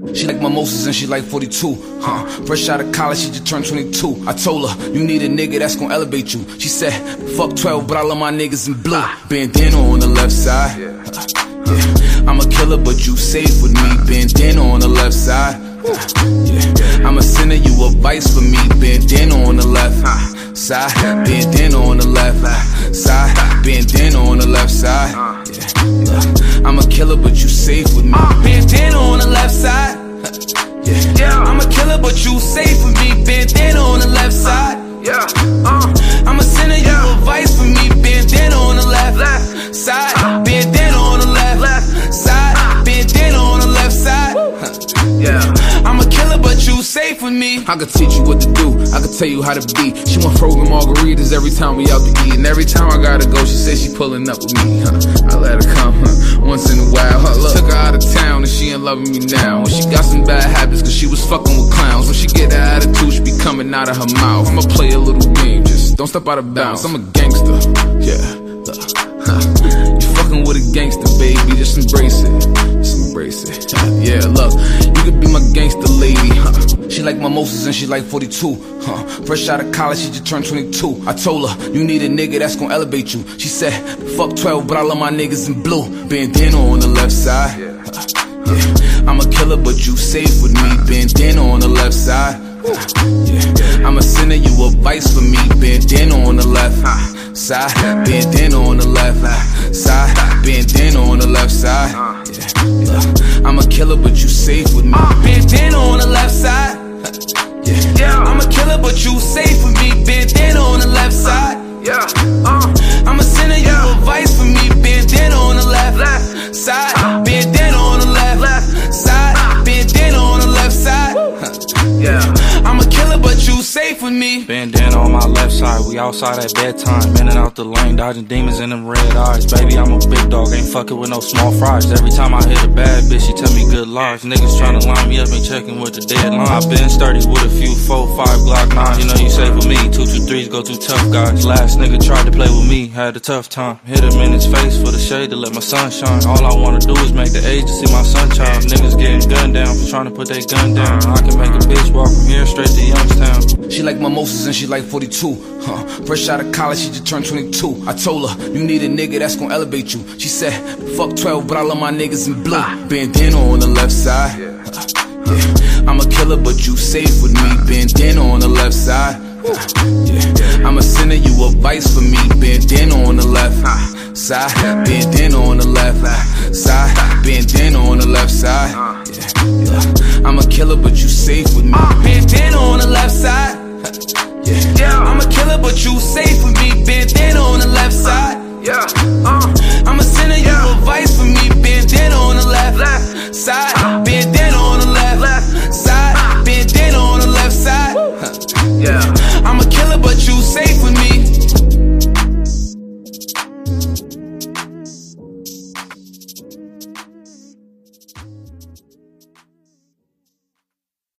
She like mimosas and she like 42. Fresh out of college, she just turned 22. I told her, you need a nigga that's gon' elevate you. She said, fuck 12, but I love my niggas in blue. Bandana on the left side. Yeah. I'm a killer, but you safe with me. Bandana on the left side. Yeah. I'm a sinner, you a vice for me. Bandana on the left side. Bandana on the left side. Bandana on the left side. Yeah. I'm a killer, but you safe with me. Bandana on the left side. Yeah. I'm a killer, but you safe with me. Bandana on the left side. I'm a sinner, you a vice for me. Bandana on the left side. Bandana on the left side. Bandana on the left side. I'm a killer, but you safe with me. I could teach you what to do, I could tell you how to be. She want frozen margaritas every time we out to eat. And every time I gotta go, she says she pulling up with me. I let her come once in a while. Look, took her out of town and she in love with me now. When she got some bad habits cause she was fucking with clowns. When she get her attitude, she be coming out of her mouth. I'ma play a little game, just don't step out of bounds. I'm a gangster, yeah. You fucking with a gangster, baby, just embrace it. Just embrace it. Yeah, look, you could be my gangster lady. She like mimosas and she like 42. Fresh out of college, she just turned 22. I told her, you need a nigga that's gon' elevate you. She said, fuck 12, but I love my niggas in blue. Bandana on the left side. Yeah. I'm a killer, but you safe with me. Bandana on the left side. Yeah. I'm a sinner, you a vice for me. Bandana on the left side. Bandana on the left side. Bandana on the left side. Yeah. I'm a killer, but you safe with me. Bandana on the left side. Yeah. I'm a killer, but you safe with me. Bandana on the left side. I'm a sinner, you a vice for me. Bandana on the left side. Bandana on the left side. Bandana on the left side. I'm a killer, but you safe with me. Bandana on my left side, we outside at bedtime. In and out the lane, dodging demons in them red eyes. Baby, I'm a big dog, ain't fucking with no small fries. Every time I hit a bad bitch, she tell me good lies. Niggas tryna line me up, ain't checking with the deadline. I been sturdy with a few 4, 5 Glock 9s. You know you safe with me, 2, 2, 3s go to tough guys. Last nigga tried to play with me, had a tough time. Hit him in his face for the shade to let my sun shine. All I wanna do is make the age to see my sunshine. Niggas getting gunned down for trying to put their gun down. I can make a bitch walk from here straight to Youngstown. She like mimosas and she like 42. Fresh out of college, she just turned 22. I told her, you need a nigga that's gon' elevate you. She said, fuck 12, but I love my niggas in blue. Bandana on the left side. Yeah. I'm a killer, but you safe with me. Bandana on the left side. Yeah. I'm a sinner, you a vice for me. Bandana on the left side. Bandana on the left side. Bandana on the left side. Yeah. I'm a killer, but you safe with me. Bandana on the left side. I'm a killer, but you safe with me. Bandana on the left side. I'm a sinner.